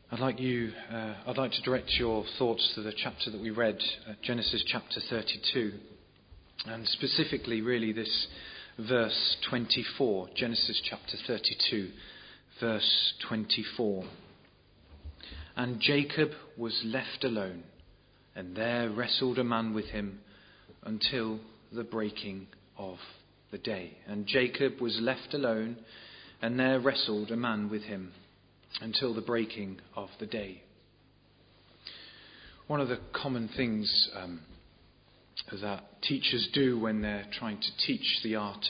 I'd like to direct your thoughts to the chapter that we read, Genesis chapter 32, and specifically really this verse 24, Genesis chapter 32, verse 24. And Jacob was left alone, and there wrestled a man with him until the breaking of the day. And Jacob was left alone, and there wrestled a man with him until the breaking of the day. One of the common things that teachers do when they're trying to teach the art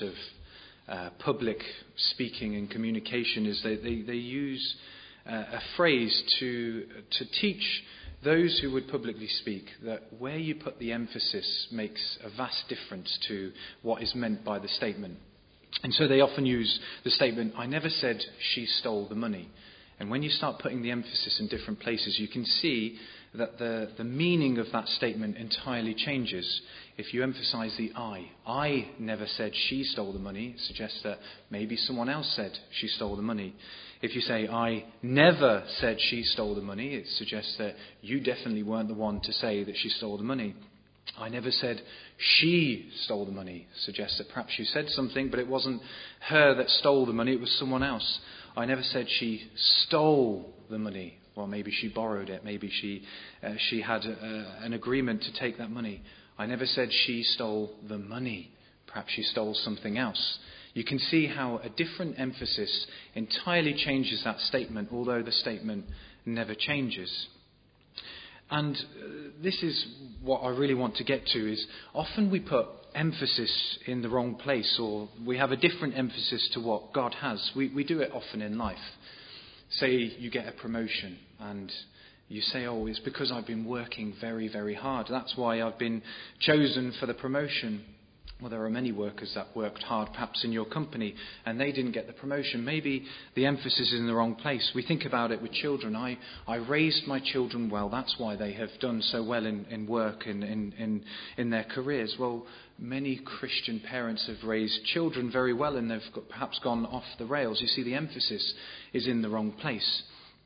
of public speaking and communication is they use a phrase to teach those who would publicly speak that where you put the emphasis makes a vast difference to what is meant by the statement. And so they often use the statement, "I never said she stole the money." And when you start putting the emphasis in different places, you can see that the meaning of that statement entirely changes. If you emphasize the I never said she stole the money, it suggests that maybe someone else said she stole the money. If you say, I never said she stole the money, it suggests that you definitely weren't the one to say that she stole the money. I never said she stole the money, suggests that perhaps you said something, but it wasn't her that stole the money, it was someone else. I never said she stole the money. Well, maybe she borrowed it. Maybe she had an agreement to take that money. I never said she stole the money. Perhaps she stole something else. You can see how a different emphasis entirely changes that statement, although the statement never changes. And this is what I really want to get to, is often we put emphasis in the wrong place, or we have a different emphasis to what God has. We do it often in life. Say you get a promotion and you say, oh, it's because I've been working very, very hard. That's why I've been chosen for the promotion. Well, there are many workers that worked hard, perhaps in your company, and they didn't get the promotion. Maybe the emphasis is in the wrong place. We think about it with children. I raised my children well. That's why they have done so well in work and in their careers. Well, many Christian parents have raised children very well, and they've perhaps gone off the rails. You see, the emphasis is in the wrong place.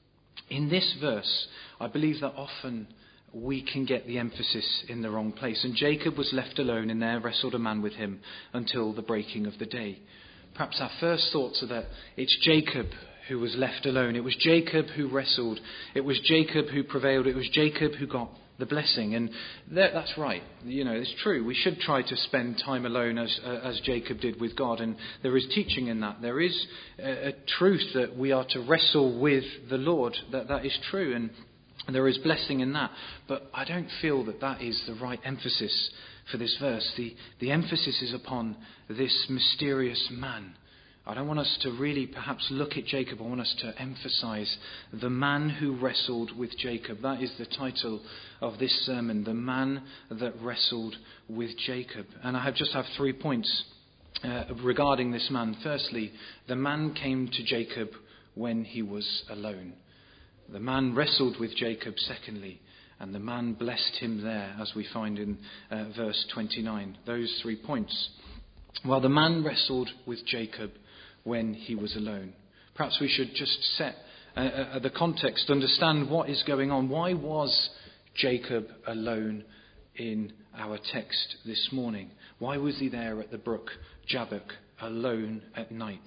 In this verse, I believe that often we can get the emphasis in the wrong place. And Jacob was left alone, and there wrestled a man with him until the breaking of the day. Perhaps our first thoughts are that it's Jacob who was left alone. It was Jacob who wrestled. It was Jacob who prevailed. It was Jacob who got the blessing. And that's right. You know, it's true. We should try to spend time alone as Jacob did with God. And there is teaching in that. There is a truth that we are to wrestle with the Lord. That is true. And there is blessing in that. But I don't feel that is the right emphasis for this verse. The emphasis is upon this mysterious man. I don't want us to really perhaps look at Jacob. I want us to emphasize the man who wrestled with Jacob. That is the title of this sermon, the man that wrestled with Jacob. And I just have 3 points regarding this man. Firstly, the man came to Jacob when he was alone. The man wrestled with Jacob, secondly, and the man blessed him there, as we find in verse 29. Those 3 points. Well, the man wrestled with Jacob when he was alone. Perhaps we should just set the context, understand what is going on. Why was Jacob alone in our text this morning? Why was he there at the brook Jabbok, alone at night?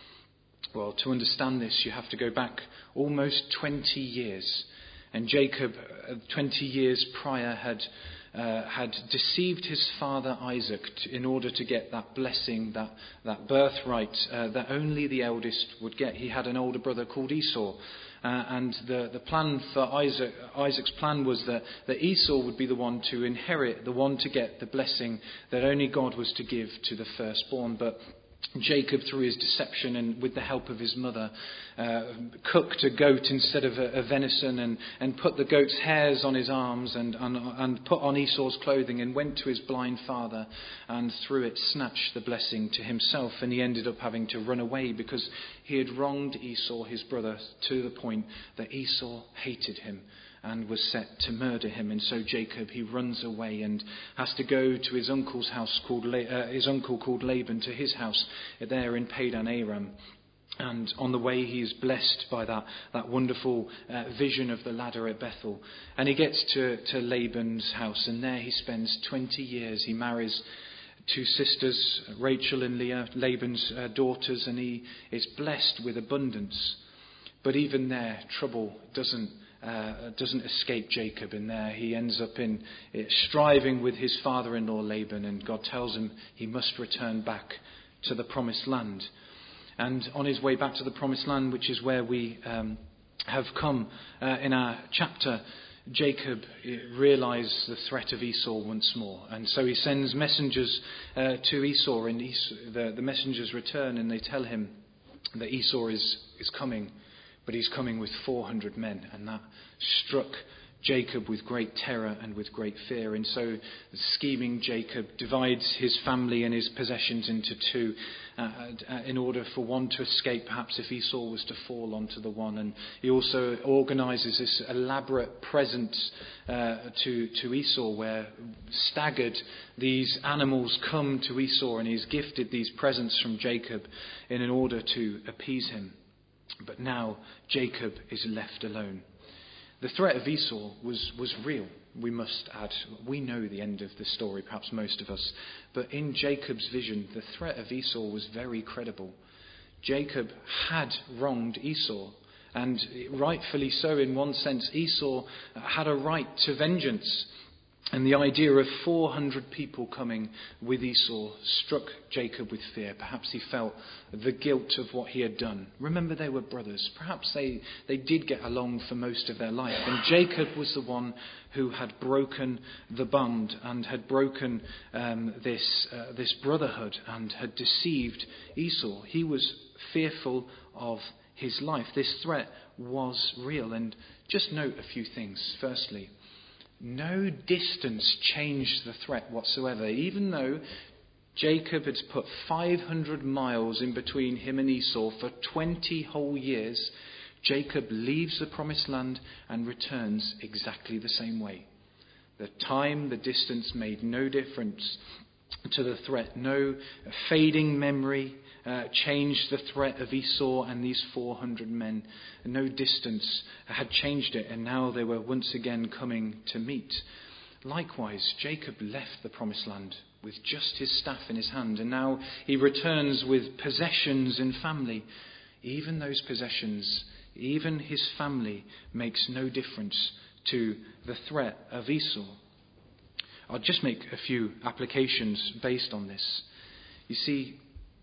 Well, to understand this, you have to go back almost 20 years. And Jacob, 20 years prior, had deceived his father Isaac in order to get that blessing, that birthright that only the eldest would get. He had an older brother called Esau. And the plan for Isaac's plan was that Esau would be the one to inherit, the one to get the blessing that only God was to give to the firstborn. But Jacob, through his deception and with the help of his mother, cooked a goat instead of a venison and put the goat's hairs on his arms and put on Esau's clothing and went to his blind father and through it snatched the blessing to himself. And he ended up having to run away because he had wronged Esau, his brother, to the point that Esau hated him and was set to murder him. And so Jacob, he runs away and has to go to his uncle's house his uncle called Laban, to his house there in Padan Aram. And on the way, he is blessed by that wonderful vision of the ladder at Bethel. And he gets to Laban's house, and there he spends 20 years. He marries two sisters, Rachel and Leah, Laban's daughters, and he is blessed with abundance. But even there, trouble doesn't escape Jacob. And there he ends up in striving with his father-in-law Laban, and God tells him he must return back to the promised land. And on his way back to the promised land, which is where we have come in our chapter, Jacob realized the threat of Esau once more. And so he sends messengers to Esau, and the messengers return and they tell him that Esau is coming, but he's coming with 400 men. And that struck Jacob with great terror and with great fear. And so the scheming Jacob divides his family and his possessions into two in order for one to escape, perhaps if Esau was to fall onto the one. And he also organises this elaborate present to Esau, where staggered these animals come to Esau, and he's gifted these presents from Jacob in order to appease him. But now Jacob is left alone. The threat of Esau was real, we must add. We know the end of the story, perhaps most of us. But in Jacob's vision, the threat of Esau was very credible. Jacob had wronged Esau, and rightfully so in one sense. Esau had a right to vengeance. And the idea of 400 people coming with Esau struck Jacob with fear. Perhaps he felt the guilt of what he had done. Remember, they were brothers. Perhaps they did get along for most of their life. And Jacob was the one who had broken the bond and had broken this brotherhood and had deceived Esau. He was fearful of his life. This threat was real. And just note a few things. Firstly, no distance changed the threat whatsoever. Even though Jacob had put 500 miles in between him and Esau for 20 whole years, Jacob leaves the promised land and returns exactly the same way. The time, the distance made no difference to the threat. No fading memory changed the threat of Esau and these 400 men. No distance had changed it, and now they were once again coming to meet. Likewise, Jacob left the promised land with just his staff in his hand, and now he returns with possessions and family. Even those possessions, even his family, makes no difference to the threat of Esau. I'll just make a few applications based on this. You see,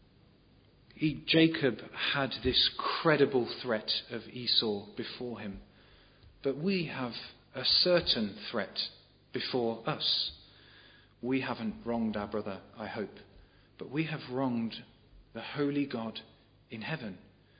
Jacob had this credible threat of Esau before him. But we have a certain threat before us. We haven't wronged our brother, I hope, but we have wronged the holy God in heaven.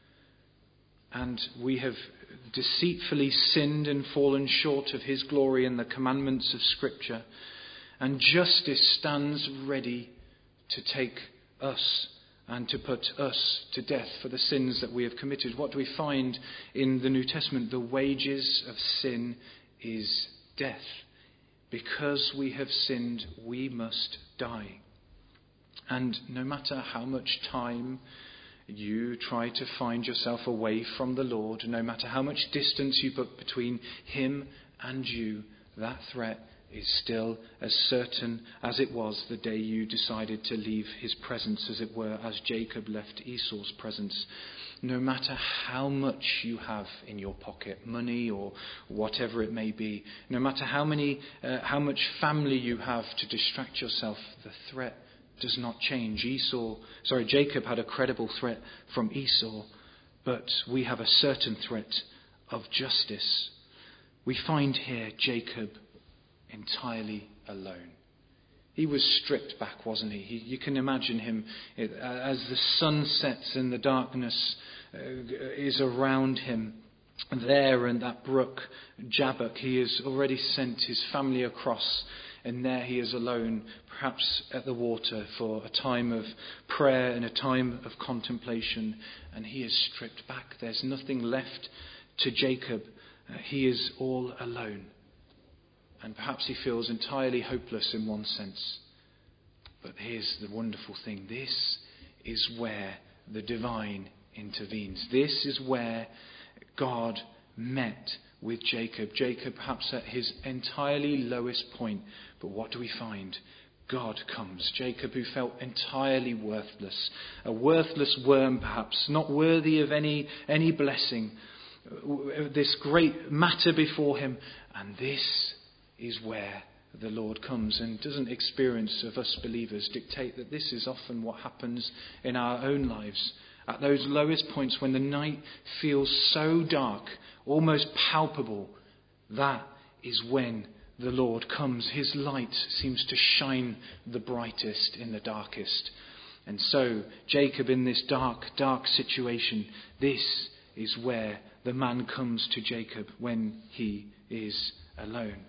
And we have deceitfully sinned and fallen short of his glory and the commandments of Scripture. And justice stands ready to take us and to put us to death for the sins that we have committed. What do we find in the New Testament? The wages of sin is death. Because we have sinned, we must die. And no matter how much time you try to find yourself away from the Lord, no matter how much distance you put between him and you, that threat is still as certain as it was the day you decided to leave his presence, as it were, as Jacob left Esau's presence. No matter how much you have in your pocket, money or whatever it may be, no matter how much family you have to distract yourself, the threat does not change. Jacob had a credible threat from Esau, but we have a certain threat of justice. We find here Jacob entirely alone. He was stripped back, wasn't he? You can imagine him as the sun sets and the darkness is around him. There in that brook, Jabbok, he has already sent his family across, and there he is alone, perhaps at the water for a time of prayer and a time of contemplation, and he is stripped back. There's nothing left to Jacob. He is all alone. And perhaps he feels entirely hopeless in one sense. But here's the wonderful thing. This is where the divine intervenes. This is where God met with Jacob. Jacob perhaps at his entirely lowest point. But what do we find? God comes. Jacob, who felt entirely worthless, a worthless worm perhaps, not worthy of any blessing, this great matter before him. And this is where the Lord comes. And doesn't experience of us believers dictate that this is often what happens in our own lives? At those lowest points when the night feels so dark, almost palpable, that is when the Lord comes. His light seems to shine the brightest in the darkest. And so, Jacob, in this dark situation, this is where the man comes to Jacob when he is alone.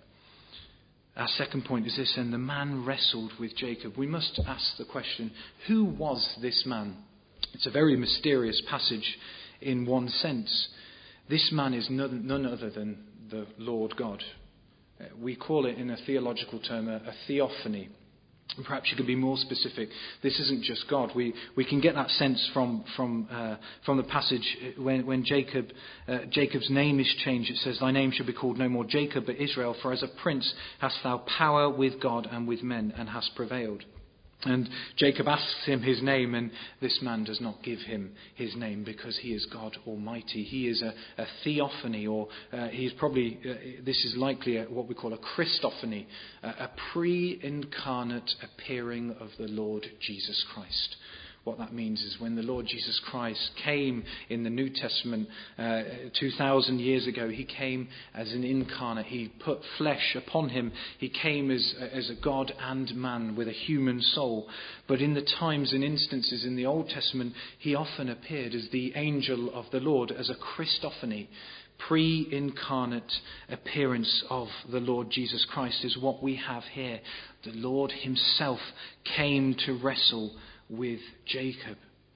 Our second point is this, and the man wrestled with Jacob. We must ask the question, who was this man? It's a very mysterious passage in one sense. This man is none other than the Lord God. We call it in a theological term a theophany. Perhaps you could be more specific. This isn't just God. We can get that sense from the passage when Jacob's name is changed. It says, "Thy name shall be called no more Jacob, but Israel, for as a prince hast thou power with God and with men, and hast prevailed." And Jacob asks him his name, and this man does not give him his name because he is God Almighty. He is a theophany, or he is probably, this is likely what we call a Christophany, a pre-incarnate appearing of the Lord Jesus Christ. What that means is when the Lord Jesus Christ came in the New Testament 2,000 years ago, he came as an incarnate. He put flesh upon him. He came as a God and man with a human soul. But in the times and instances in the Old Testament, he often appeared as the angel of the Lord, as a Christophany. Pre-incarnate appearance of the Lord Jesus Christ is what we have here. The Lord himself came to wrestle with Jacob.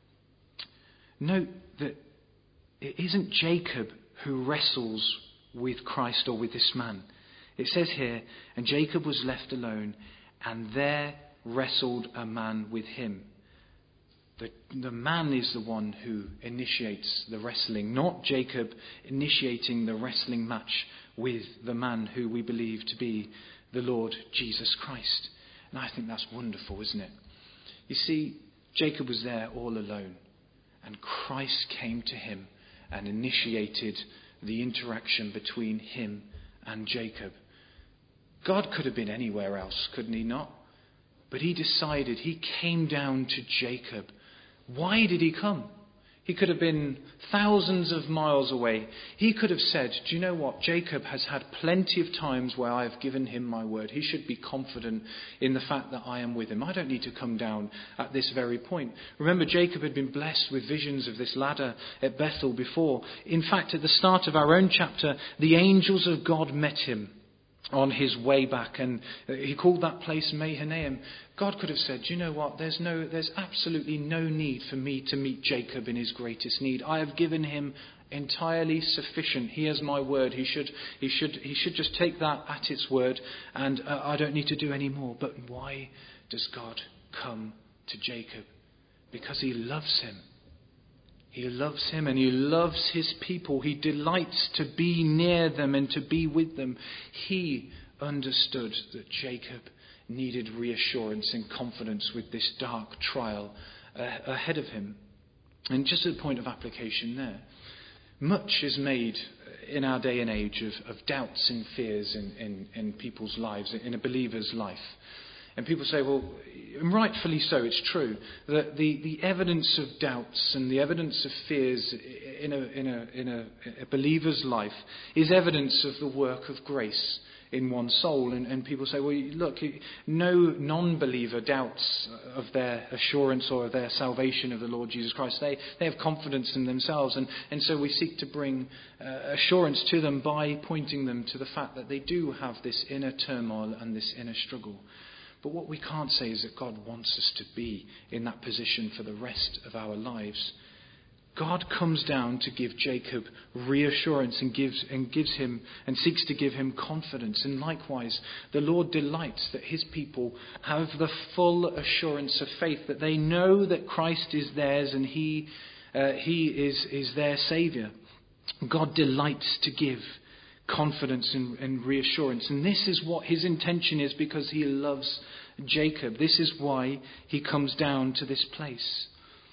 Note that it isn't Jacob who wrestles with Christ or with this man. It says here, "And Jacob was left alone, and there wrestled a man with him." The man is the one who initiates the wrestling, not Jacob initiating the wrestling match with the man who we believe to be the Lord Jesus Christ. And I think that's wonderful, isn't it? You see, Jacob was there all alone, and Christ came to him and initiated the interaction between him and Jacob. God could have been anywhere else, couldn't he not? But he decided, he came down to Jacob. Why did he come? He could have been thousands of miles away. He could have said, do you know what? Jacob has had plenty of times where I have given him my word. He should be confident in the fact that I am with him. I don't need to come down at this very point. Remember, Jacob had been blessed with visions of this ladder at Bethel before. In fact, at the start of our own chapter, the angels of God met him on his way back, and he called that place Mahanaim. God could have said, do you know what, there's absolutely no need for me to meet Jacob in his greatest need. I have given him entirely sufficient. He has my word. He should just take that at its word, and I don't need to do any more. But why does God come to Jacob? Because he loves him. He loves him and he loves his people. He delights to be near them and to be with them. He understood that Jacob needed reassurance and confidence with this dark trial ahead of him. And just a point of application there. Much is made in our day and age of doubts and fears in people's lives, in a believer's life. And people say, well, and rightfully so, it's true, that the evidence of doubts and the evidence of fears in a believer's life is evidence of the work of grace in one's soul. And people say, well, look, no non-believer doubts of their assurance or of their salvation of the Lord Jesus Christ. They have confidence in themselves. And so we seek to bring assurance to them by pointing them to the fact that they do have this inner turmoil and this inner struggle. But what we can't say is that God wants us to be in that position for the rest of our lives. God comes down to give Jacob reassurance and gives him and seeks to give him confidence. And likewise, the Lord delights that his people have the full assurance of faith, that they know that Christ is theirs and he He is their Saviour. God delights to give confidence and reassurance. And this is what his intention is, because he loves Jacob. This is why he comes down to this place.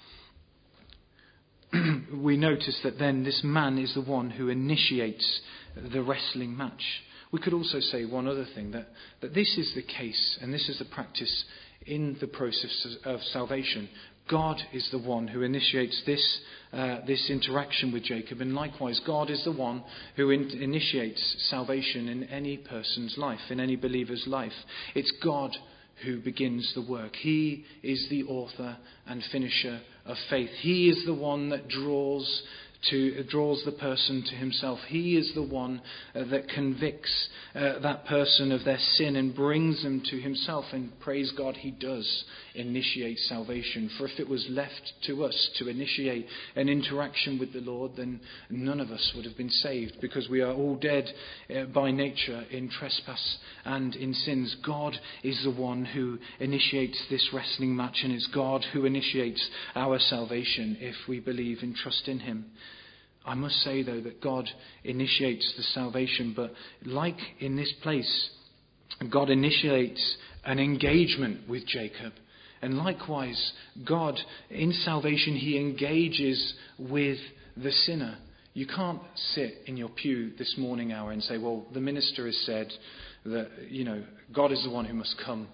We notice that then this man is the one who initiates the wrestling match. We could also say one other thing, that this is the case, and this is the practice in the process of salvation. God is the one who initiates this interaction with Jacob, and likewise God is the one who initiates salvation in any person's life, in any believer's life. It's God who begins the work. He is the author and finisher of faith. He is the one that draws the person to himself. He is the one that convicts that person of their sin and brings them to himself. And praise God, he does initiate salvation. For if it was left to us to initiate an interaction with the Lord, then none of us would have been saved, because we are all dead by nature in trespass and in sins. God is the one who initiates this wrestling match, and it's God who initiates our salvation if we believe and trust in him. I must say, though, that God initiates the salvation, but like in this place, God initiates an engagement with Jacob. And likewise, God, in salvation, he engages with the sinner. You can't sit in your pew this morning hour and say, well, the minister has said that, God is the one who must come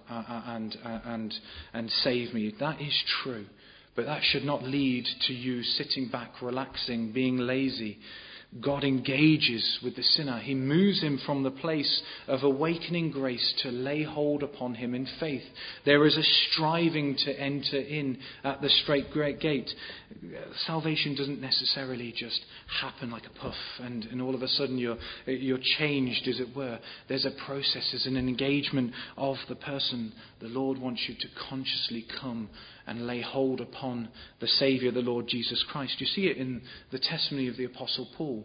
and save me. That is true. But that should not lead to you sitting back, relaxing, being lazy. God engages with the sinner. He moves him from the place of awakening grace to lay hold upon him in faith. There is a striving to enter in at the straight great gate. Salvation doesn't necessarily just happen like a puff and all of a sudden you're changed, as it were. There's a process, there's an engagement of the person. The Lord wants you to consciously come and lay hold upon the Saviour, the Lord Jesus Christ. You see it in the testimony of the Apostle Paul.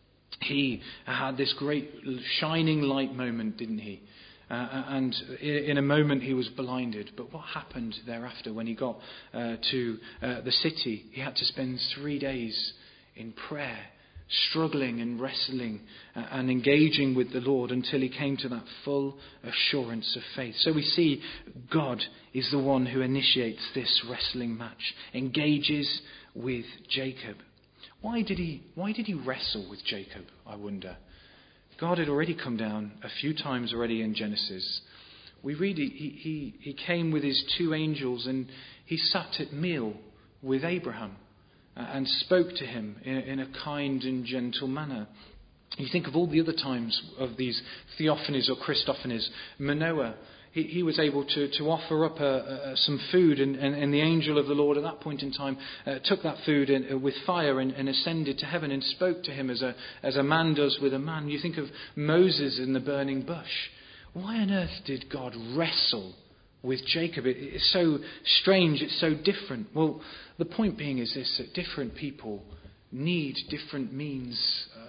He had this great shining light moment, didn't he? And in a moment he was blinded. But what happened thereafter when he got to the city? He had to spend 3 days in prayer, struggling and wrestling and engaging with the Lord until he came to that full assurance of faith. So we see God is the one who initiates this wrestling match, engages with Jacob. Why did he wrestle with Jacob, I wonder? God had already come down a few times already in Genesis. We read he came with his 2 angels and he sat at meal with Abraham and spoke to him in a kind and gentle manner. You think of all the other times of these theophanies or Christophanies. Manoah, he was able to offer up some food, and the angel of the Lord at that point in time took that food with fire and ascended to heaven and spoke to him as a man does with a man. You think of Moses in the burning bush. Why on earth did God wrestle with Jacob? It's so strange, it's so different. Well, the point being is this, that different people need different means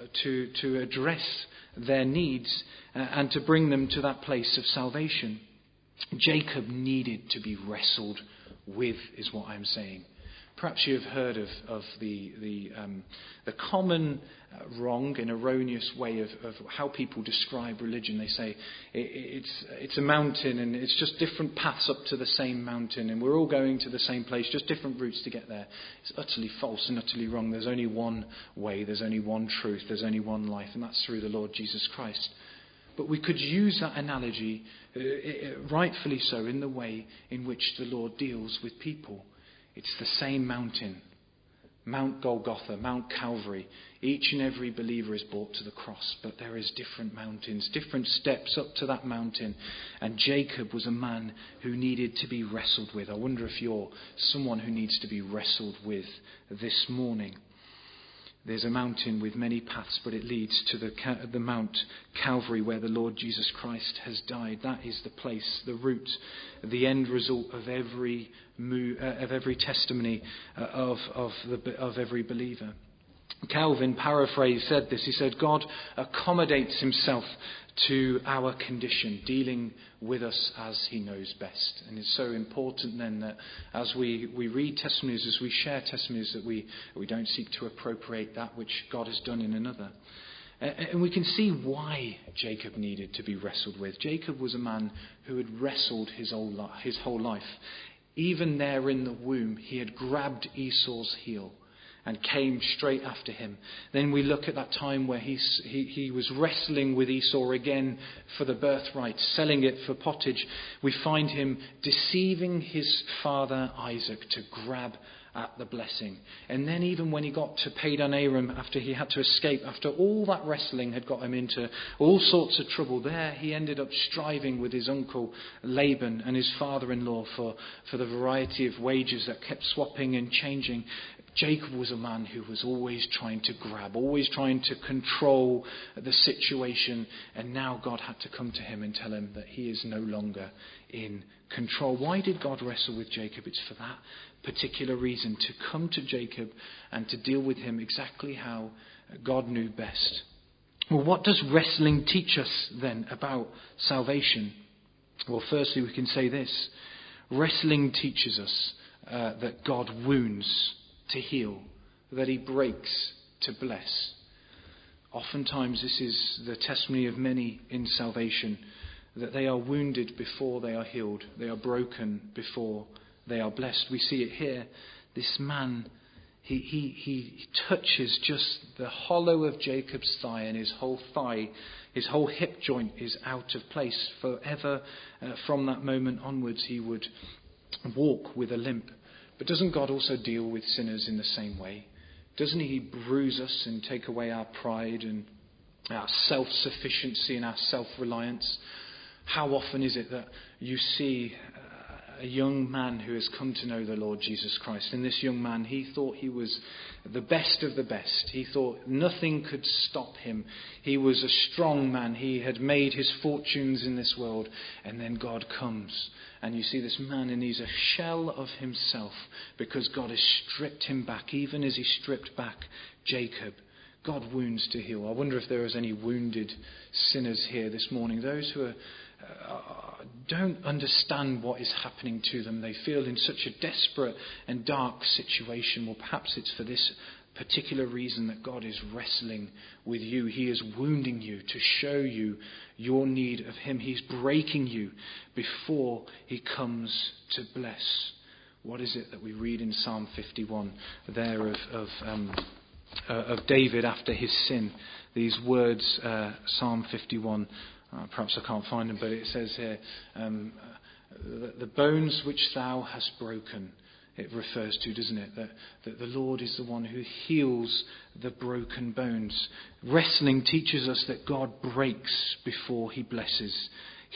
to address their needs and to bring them to that place of salvation. Jacob needed to be wrestled with, is what I'm saying. Perhaps you have heard of the common wrong and erroneous way of how people describe religion. They say it's a mountain and it's just different paths up to the same mountain and we're all going to the same place, just different routes to get there. It's utterly false and utterly wrong. There's only one way, there's only one truth, there's only one life, and that's through the Lord Jesus Christ. But we could use that analogy, rightfully so, in the way in which the Lord deals with people. It's the same mountain, Mount Golgotha, Mount Calvary. Each and every believer is brought to the cross, but there is different mountains, different steps up to that mountain. And Jacob was a man who needed to be wrestled with. I wonder if you're someone who needs to be wrestled with this morning. There's a mountain with many paths, but it leads to the Mount Calvary where the Lord Jesus Christ has died. That is the place, the route, the end result of every testimony of every believer. Calvin, paraphrase, said this. He said, God accommodates himself to our condition, dealing with us as he knows best. And it's so important then that as we read testimonies, as we share testimonies, that we don't seek to appropriate that which God has done in another. And we can see why Jacob needed to be wrestled with. Jacob was a man who had wrestled his whole life. Even there in the womb, he had grabbed Esau's heel and came straight after him. Then we look at that time where he was wrestling with Esau again for the birthright, selling it for pottage. We find him deceiving his father Isaac to grab at the blessing. And then even when he got to Padan Aram, after he had to escape, after all that wrestling had got him into all sorts of trouble, there he ended up striving with his uncle Laban and his father-in-law for the variety of wages that kept swapping and changing. Jacob was a man who was always trying to grab, always trying to control the situation. And now God had to come to him and tell him that he is no longer in control. Why did God wrestle with Jacob? It's for that particular reason, to come to Jacob and to deal with him exactly how God knew best. Well, what does wrestling teach us then about salvation? Well, firstly, we can say this. Wrestling teaches us that God wounds to heal, that he breaks to bless. Oftentimes this is the testimony of many in salvation, that they are wounded before they are healed. They are broken before they are blessed. We see it here. This man, he touches just the hollow of Jacob's thigh, and his whole thigh, his whole hip joint is out of place. Forever from that moment onwards, he would walk with a limp. But doesn't God also deal with sinners in the same way? Doesn't he bruise us and take away our pride and our self-sufficiency and our self-reliance? How often is it that you see a young man who has come to know the Lord Jesus Christ? And this young man, he thought he was the best of the best. He thought nothing could stop him. He was a strong man. He had made his fortunes in this world. And then God comes. And you see this man, and he's a shell of himself because God has stripped him back, even as he stripped back Jacob. God wounds to heal. I wonder if there is any wounded sinners here this morning. Those who don't understand what is happening to them. They feel in such a desperate and dark situation. Well, perhaps it's for this particular reason that God is wrestling with you. He is wounding you to show you your need of him. He's breaking you before he comes to bless. What is it that we read in Psalm 51 there of David after his sin? These words, Psalm 51, perhaps I can't find them, but it says here, the bones which thou hast broken, it refers to, doesn't it? That the Lord is the one who heals the broken bones. Wrestling teaches us that God breaks before he blesses,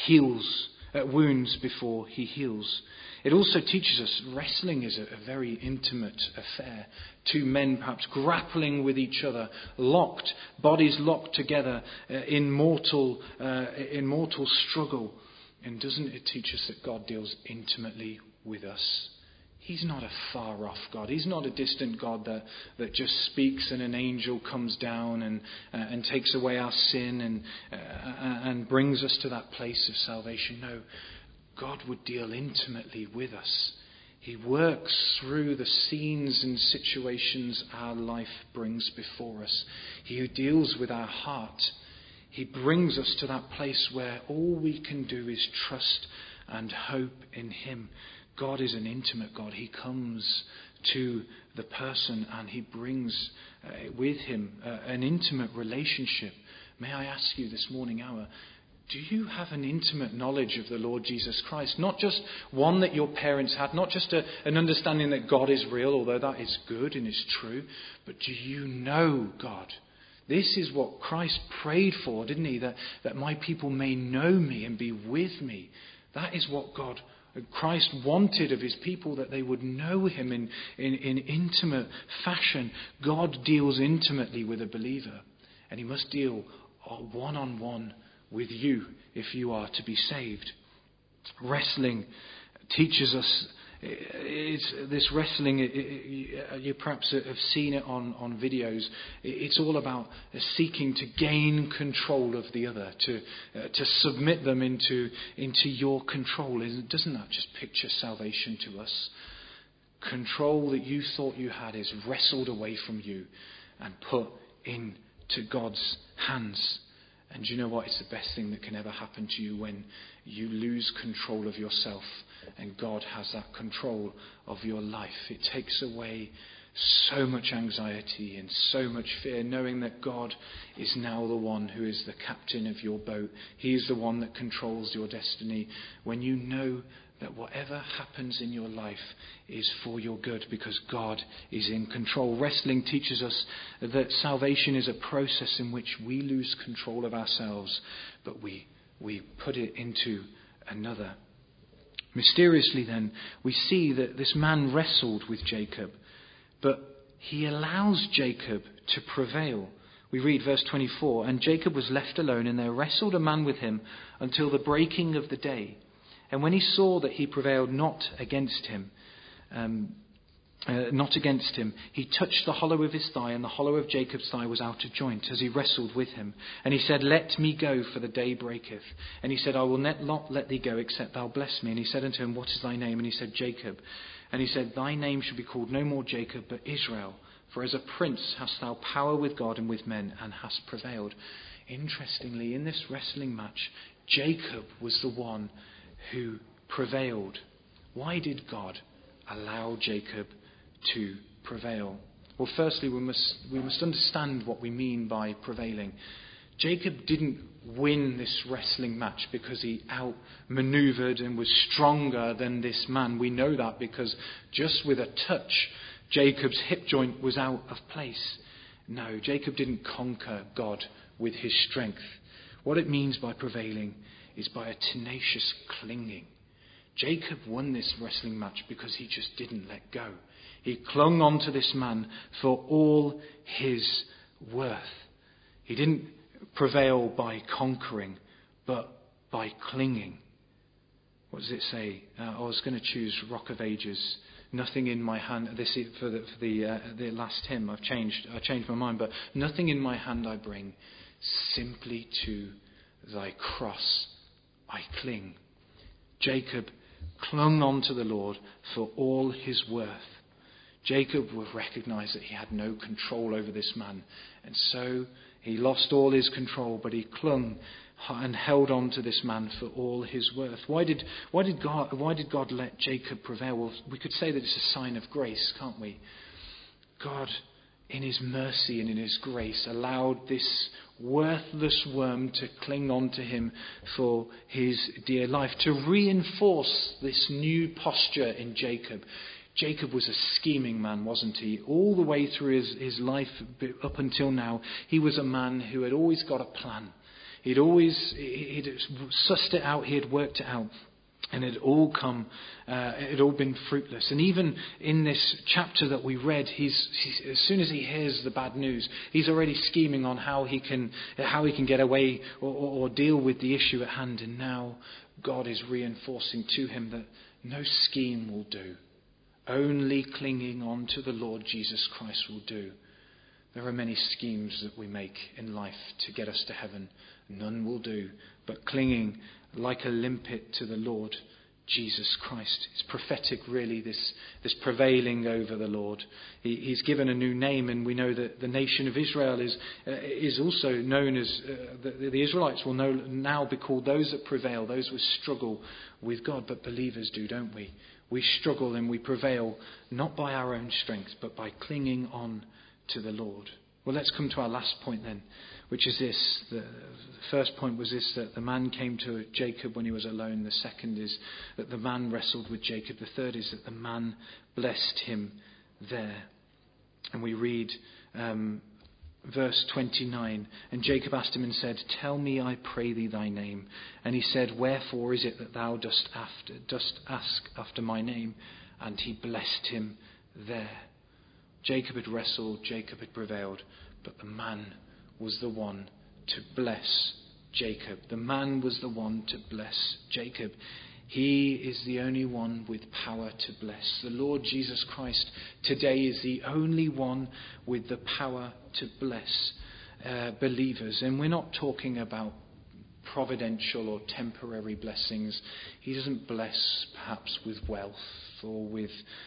wounds before he heals. It also teaches us wrestling is a very intimate affair. Two men perhaps grappling with each other, locked, bodies locked together in mortal struggle. And doesn't it teach us that God deals intimately with us? He's not a far-off God. He's not a distant God that just speaks and an angel comes down and takes away our sin and brings us to that place of salvation. No, God would deal intimately with us. He works through the scenes and situations our life brings before us. He deals with our heart. He brings us to that place where all we can do is trust and hope in him. God is an intimate God. He comes to the person and he brings with him an intimate relationship. May I ask you this morning hour, do you have an intimate knowledge of the Lord Jesus Christ? Not just one that your parents had, not just an understanding that God is real, although that is good and is true, but do you know God? This is what Christ prayed for, didn't he? That my people may know me and be with me. That is what Christ wanted of his people, that they would know him in intimate fashion. God deals intimately with a believer, and he must deal one-on-one with you if you are to be saved. Wrestling teaches us It's this wrestling. You perhaps have seen it on videos. It's all about seeking to gain control of the other, to submit them into your control. Doesn't that just picture salvation to us? Control that you thought you had is wrestled away from you and put into God's hands. And you know what? It's the best thing that can ever happen to you when you lose control of yourself and God has that control of your life. It takes away so much anxiety and so much fear, knowing that God is now the one who is the captain of your boat. He is the one that controls your destiny. When you know that whatever happens in your life is for your good because God is in control. Wrestling teaches us that salvation is a process in which we lose control of ourselves, but we put it into another. Mysteriously then, we see that this man wrestled with Jacob, but he allows Jacob to prevail. We read verse 24, and Jacob was left alone, and there wrestled a man with him until the breaking of the day. And when he saw that he prevailed not against him, he touched the hollow of his thigh, and the hollow of Jacob's thigh was out of joint as he wrestled with him. And he said, Let me go, for the day breaketh. And he said, I will not let thee go, except thou bless me. And he said unto him, What is thy name? And he said, Jacob. And he said, Thy name shall be called no more Jacob, but Israel. For as a prince hast thou power with God and with men, and hast prevailed. Interestingly, in this wrestling match, Jacob was the one who prevailed. Why did God allow Jacob to prevail? Well, firstly, we must understand what we mean by prevailing. Jacob didn't win this wrestling match because he outmaneuvered and was stronger than this man. We know that because just with a touch, Jacob's hip joint was out of place. No, Jacob didn't conquer God with his strength. What it means by prevailing is by a tenacious clinging. Jacob won this wrestling match because he just didn't let go. He clung on to this man for all his worth. He didn't prevail by conquering, but by clinging. What does it say? I was going to choose Rock of Ages. Nothing in my hand. This is for the last hymn. I changed my mind, but nothing in my hand I bring. Simply to thy cross I cling. Jacob clung on to the Lord for all his worth. Jacob would recognize that he had no control over this man, and so he lost all his control, but he clung and held on to this man for all his worth. Why did God let Jacob prevail? Well, we could say that it's a sign of grace, can't we? God, in his mercy and in his grace, allowed this worthless worm to cling on to him for his dear life, to reinforce this new posture in Jacob. Jacob was a scheming man, wasn't he? All the way through his life up until now, he was a man who had always got a plan. He'd sussed it out, he had worked it out. And it had all been fruitless. And even in this chapter that we read, he's as soon as he hears the bad news, he's already scheming on how he can get away or deal with the issue at hand. And now God is reinforcing to him that no scheme will do. Only clinging on to the Lord Jesus Christ will do. There are many schemes that we make in life to get us to heaven. None will do, but clinging like a limpet to the Lord Jesus Christ. It's prophetic, really, this prevailing over the Lord. He's given a new name, and we know that the nation of Israel is also known as, the Israelites will now be called those that prevail, those who struggle with God. But believers do, don't we? We struggle and we prevail not by our own strength, but by clinging on to the Lord. Well, let's come to our last point then, which is this. The first point was this, that the man came to Jacob when he was alone. The second is that the man wrestled with Jacob. The third is that the man blessed him there. And we read verse 29. And Jacob asked him and said, Tell me, I pray thee, thy name. And he said, Wherefore is it that thou dost ask after my name? And he blessed him there. Jacob had wrestled, Jacob had prevailed, but the man was the one to bless Jacob. The man was the one to bless Jacob. He is the only one with power to bless. The Lord Jesus Christ today is the only one with the power to bless believers. And we're not talking about providential or temporary blessings. He doesn't bless perhaps with wealth or with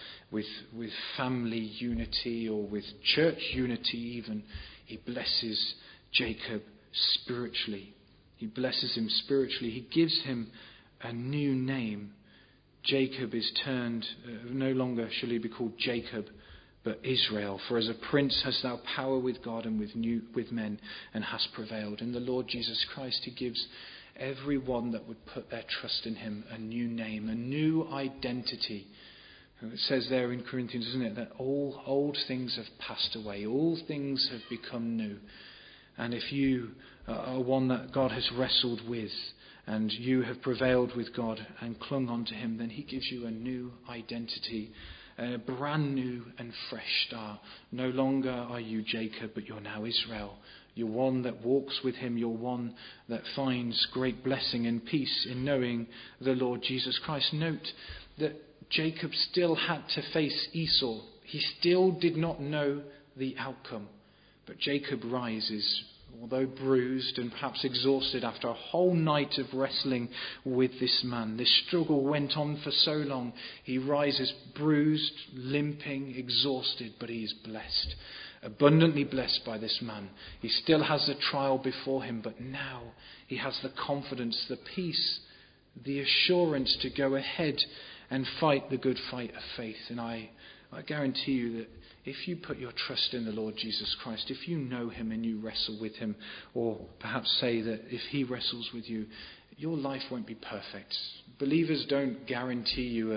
family unity or with church unity even. He blesses Jacob spiritually. He blesses him spiritually. He gives him a new name. Jacob is turned, no longer shall he be called Jacob, but Israel. For as a prince hast thou power with God and with men, and hast prevailed. In the Lord Jesus Christ, he gives everyone that would put their trust in him a new name, a new identity. It says there in Corinthians, isn't it, that all old things have passed away, all things have become new. And if you are one that God has wrestled with, and you have prevailed with God and clung on to him, then he gives you a new identity, a brand new and fresh start. No longer are you Jacob, but you're now Israel. You're one that walks with him. You're one that finds great blessing and peace in knowing the Lord Jesus Christ. Note that Jacob still had to face Esau. He still did not know the outcome. But Jacob rises, although bruised and perhaps exhausted after a whole night of wrestling with this man. This struggle went on for so long. He rises bruised, limping, exhausted, but he is blessed. Abundantly blessed by this man. He still has a trial before him, but now he has the confidence, the peace, the assurance to go ahead and fight the good fight of faith. And I guarantee you that if you put your trust in the Lord Jesus Christ, if you know him and you wrestle with him, or perhaps say that if he wrestles with you, your life won't be perfect. Believers don't guarantee you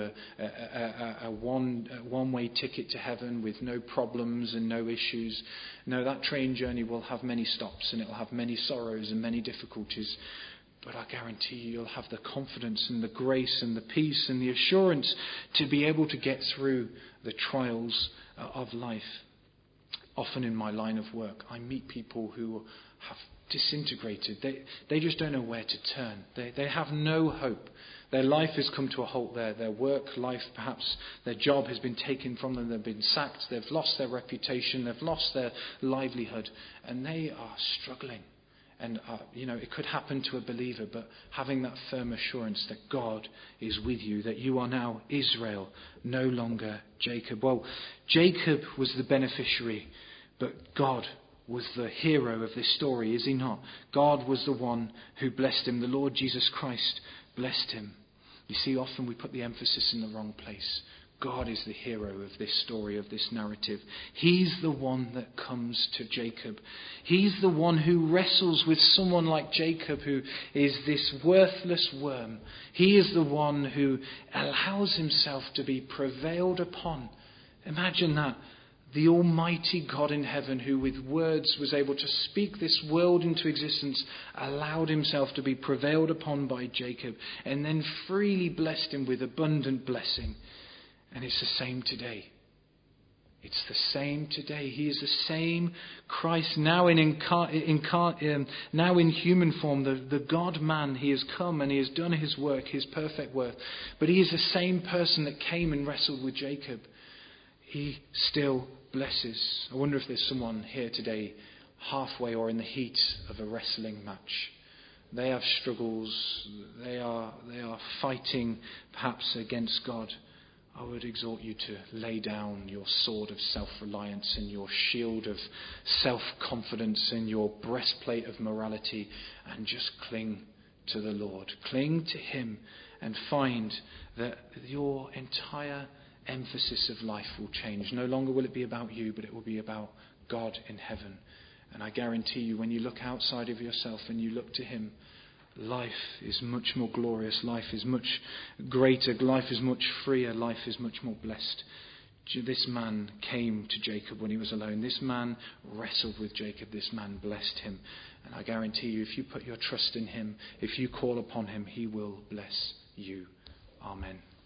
a one-way ticket to heaven with no problems and no issues. No, that train journey will have many stops and it will have many sorrows and many difficulties. But I guarantee you'll have the confidence and the grace and the peace and the assurance to be able to get through the trials of life. Often in my line of work, I meet people who have disintegrated. They just don't know where to turn. They have no hope. Their life has come to a halt there. Their work life, perhaps their job has been taken from them. They've been sacked. They've lost their reputation. They've lost their livelihood. And they are struggling. And, it could happen to a believer, but having that firm assurance that God is with you, that you are now Israel, no longer Jacob. Well, Jacob was the beneficiary, but God was the hero of this story, is he not? God was the one who blessed him. The Lord Jesus Christ blessed him. You see, often we put the emphasis in the wrong place. God is the hero of this story, of this narrative. He's the one that comes to Jacob. He's the one who wrestles with someone like Jacob, who is this worthless worm. He is the one who allows himself to be prevailed upon. Imagine that. The Almighty God in heaven, who with words was able to speak this world into existence, allowed himself to be prevailed upon by Jacob and then freely blessed him with abundant blessing. And it's the same today. It's the same today. He is the same Christ, now in human form, the God-man. He has come and he has done his work, his perfect work. But he is the same person that came and wrestled with Jacob. He still blesses. I wonder if there's someone here today, halfway or in the heat of a wrestling match. They have struggles. They are fighting perhaps against God. I would exhort you to lay down your sword of self-reliance and your shield of self-confidence and your breastplate of morality and just cling to the Lord. Cling to him and find that your entire emphasis of life will change. No longer will it be about you, but it will be about God in heaven. And I guarantee you, when you look outside of yourself and you look to him, life is much more glorious. Life is much greater. Life is much freer. Life is much more blessed. This man came to Jacob when he was alone. This man wrestled with Jacob. This man blessed him. And I guarantee you, if you put your trust in him, if you call upon him, he will bless you. Amen.